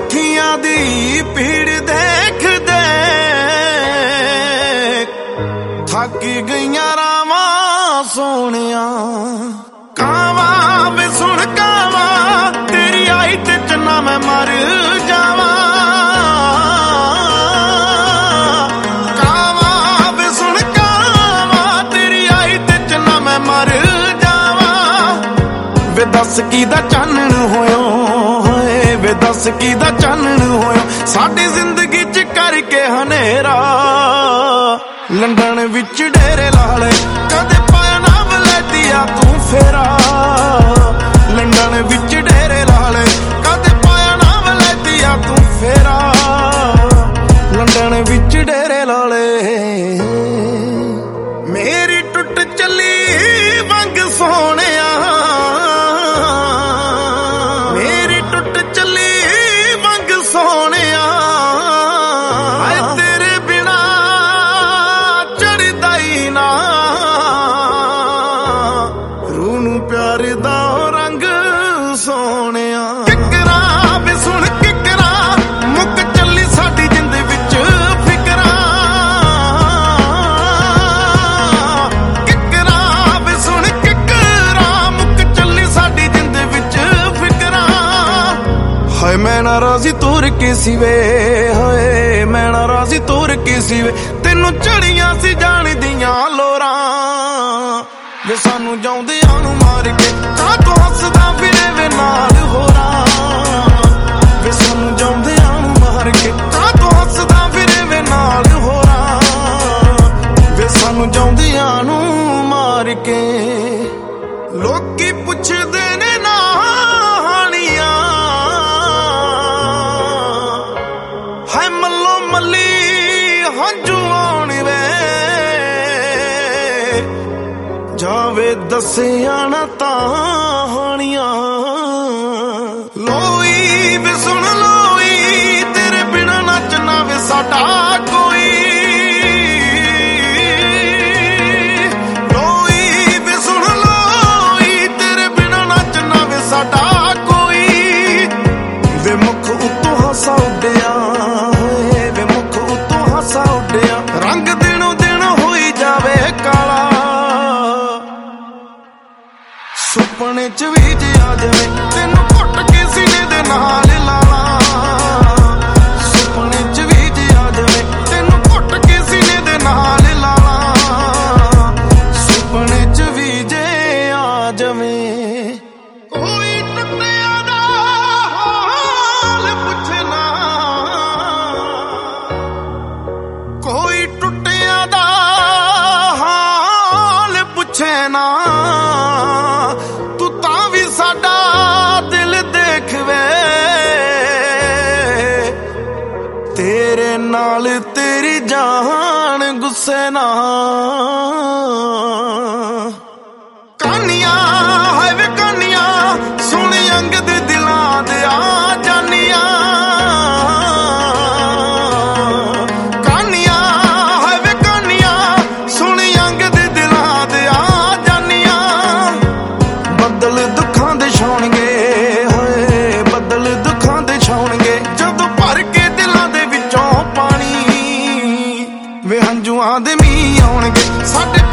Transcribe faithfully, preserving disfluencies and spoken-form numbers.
ਅੱਖੀਆਂ ਦੀ ਭੀੜ ਦੇਖ ਦੇਖ ਥੱਕ ਗਈਆਂ ਰਾਵਾਂ ਸੋਹਣਿਆ। ਕਾਵਾਂ ਵੇ ਸੁਣ ਕਾਵਾਂ ਤੇਰੀ ਆਈ ਤੇ ਚੰਨਾ ਮੈਂ ਮਰ ਜਾਵਾਂ। ਕਾਵਾਂ ਵੇ ਸੁਣ ਕਾਵਾਂ ਤੇਰੀ ਆਈ ਤੇ ਚੰਨਾ ਮੈਂ ਮਰ ਜਾਵਾਂ। ਵੇ ਦੱਸ ਕਿਹਦਾ ਚਾਨਣ ਹੋਇਓ ਹੋਏ, ਵੇ ਦੱਸ ਕਿਹਦਾ ਚਾਨਣ ਹੋਇਓ ਸਾਡੀ ਜ਼ਿੰਦਗੀ ਚ ਕਰਕੇ ਹਨੇਰਾ। ਲੰਡਨ ਵਿੱਚ ਡੇਰੇ ਲਾ ਲੈ ਕਦੇ ਪਾਇਆ ਨਾ ਵਲੈਤੀਆ ਤੂੰ ਫੇਰਾ। ਲੰਡਨ ਵਿੱਚ ਡੇਰੇ ਲਾ ਲੈ ਕਦੇ ਪਾਇਆ ਨਾ ਵਲੈਤੀਆ ਤੂੰ ਫੇਰਾ। ਲੰਡਨ ਵਿੱਚ ਡੇਰੇ ਲਾ ਲੈ। ਮੇਰੀ ਟੁੱਟ ਚੱਲੀ ਵੰਗ ਸੋਹਣਿਆ, ਮੇਰੀ ਟੁੱਟ ਚੱਲੀ ਵੰਗ ਸੋਹਣਿਆ। ਹਾਏ ਤੇਰੇ ਬਿਨਾ ਚੜਦਾ ਹੀ ਨਾ ਰੂਹ ਨੂੰ ਪਿਆਰ ਦਾ ਰੰਗ ਸੋਹਣਿਆ। ਕਿਕਰਾਂ ਵੇ ਸੁਣ ਕਿਕਰਾਂ ਮੁੱਕ ਚੱਲੀ ਸਾਡੀ ਜਿੰਦ ਵਿੱਚ ਫਿਕਰਾਂ। ਕਿਕਰਾਂ ਵੇ ਸੁਣ ਕਿਕਰਾਂ ਮੁੱਕ ਚੱਲੀ ਸਾਡੀ ਜਿੰਦ ਵਿੱਚ ਫਿਕਰਾਂ। ਹਾਏ ਮੈਂ ਨਾ ਰਾਜ਼ੀ ਤੁਰ ਕੇ ਸੀ ਵੇ, ਹਾਏ ਮੈਂ ਨਾ ਰਾਜ਼ੀ ਤੁਰ ਕੇ ਸੀ ਵੇ ਤੈਨੂੰ ਚੜੀਆਂ ਸੀ ਜਾਣ ਦੀਆਂ ਲੋਰਾਂ। ਵੇ ਸਾਨੂੰ ਜਾਉਂਦਿਆਂ ਨੂੰ ਮਾਰ ਕੇ ਕਾਹ ਤੋਂ ਹੱਸਦਾ ਫਿਰੇ ਵੇ ਨਾਲ ਹੋਰਾਂ। ਵੇ ਸਾਨੂੰ ਜਾਉਂਦਿਆਂ ਨੂੰ ਮਾਰ ਕੇ ਕਾਹ ਤੋਂ ਹੱਸਦਾ ਫਿਰੇ ਵੇ ਨਾਲ ਹੋਰਾਂ। ਵੇ ਸਾਨੂੰ ਜਾਉਂਦਿਆਂ ਨੂੰ ਮਾਰ ਕੇ। ਲੋਕੀ ਪੁੱਛਦੇ ਨੇ ਨਾਣੀਆਂ ਹਾਏ ਮੱਲੋ ਮੱਲੀ ਹੰਝੂ ਆਉਣ ਵੇ। ਜਾਵੇ ਦੱਸਿਆ ਨਾ ਤਾਣੀਆਂ। ਲੋਈ ਵੇ ਸੁਣ ਲੋਈ ਤੇਰੇ ਬਿਨਾ ਨੱਚਣਾ ਵੇ ਸਾਡਾ ਕੋਈ। ਲੋਈ ਵੇ ਸੁਣ ਲੋਈ ਤੇਰੇ ਬਿਨਾ ਨੱਚਣਾ ਵੇ ਸਾਡਾ ਕੋਈ। ਵੇ ਮੁੱਖ ਉੱਤੋਂ ਹਾਸਾ ਉੱਡਿਆ, ਵੇ ਮੁੱਖ ਉੱਤੋਂ ਹਾਸਾ ਉੱਡਿਆ। ਰੰਗ ਦਿਨੋਂ ਦਿਨ ਹੋਈ ਜਾਵੇ ਕਾਲਾ ਸੁਪਨੇ ਚ ਵੀ ਜੇ ਆ ਜਾਵੇ ਤੈਨੂੰ ਘੁੱਟ ਕੇ ਸੀਨੇ ਦੇ ਨਾਲ ਲਾ ਲਾ। ਸੁਪਨੇ ਚ ਵੀ ਜੇ ਆ ਜਾਵੇ ਤੈਨੂੰ ਘੁੱਟ ਕੇ ਸੀਨੇ ਦੇ ਨਾਲ ਲਾ ਲਾ। ਸੁਪਨੇ ਚ ਵੀ ਜੇ ਆ ਜਾਵੇ। ਕੋਈ ਟੁੱਟਿਆ ਦਾ ਹਾਲ ਪੁੱਛੇ ਨਾ, ਕੋਈ ਟੁੱਟਿਆ ਦਾ ਹਾਲ ਪੁੱਛੇ ਨਾ। ਤੂੰ ਤਾਂ ਵੀ ਸਾਡਾ ਦਿਲ ਦੇਖ ਵੇ ਤੇਰੇ ਨਾਲ ਤੇਰੀ ਜਾਨ ਗੁੱਸੇ ਨਾ। ਕਾਨੀਆਂ ਹਾਏ ਵੇ ਕਾਨੀਆਂ ਸੁਣ ਅੰਗ ਦੇ ਦਿਲਾਂ ਦੇ ਆ ਜਾਨੀਆਂ। ਕਾਨੀਆਂ ਹਾਏ ਵੇ ਕਾਨੀਆਂ ਸੁਣ ਅੰਗ ਦੇ ਦਿਲਾਂ ਦੇ ਆ ਜਾਨੀਆਂ। ਬੱਦਲ ਦੁੱਖਾਂ ਦੇ ਛਾਉਣਗੇ ਹੋਏ, ਬੱਦਲ ਦੁੱਖਾਂ ਦੇ ਛਾਉਣਗੇ ਜਦੋਂ ਭਰ ਕੇ ਦਿਲਾਂ ਦੇ ਵਿੱਚੋਂ ਪਾਣੀ। ਵੇ ਹੰਝੂਆਂ ਦੇ ਮੀਂਹ ਆਉਣਗੇ ਸਾਡੇ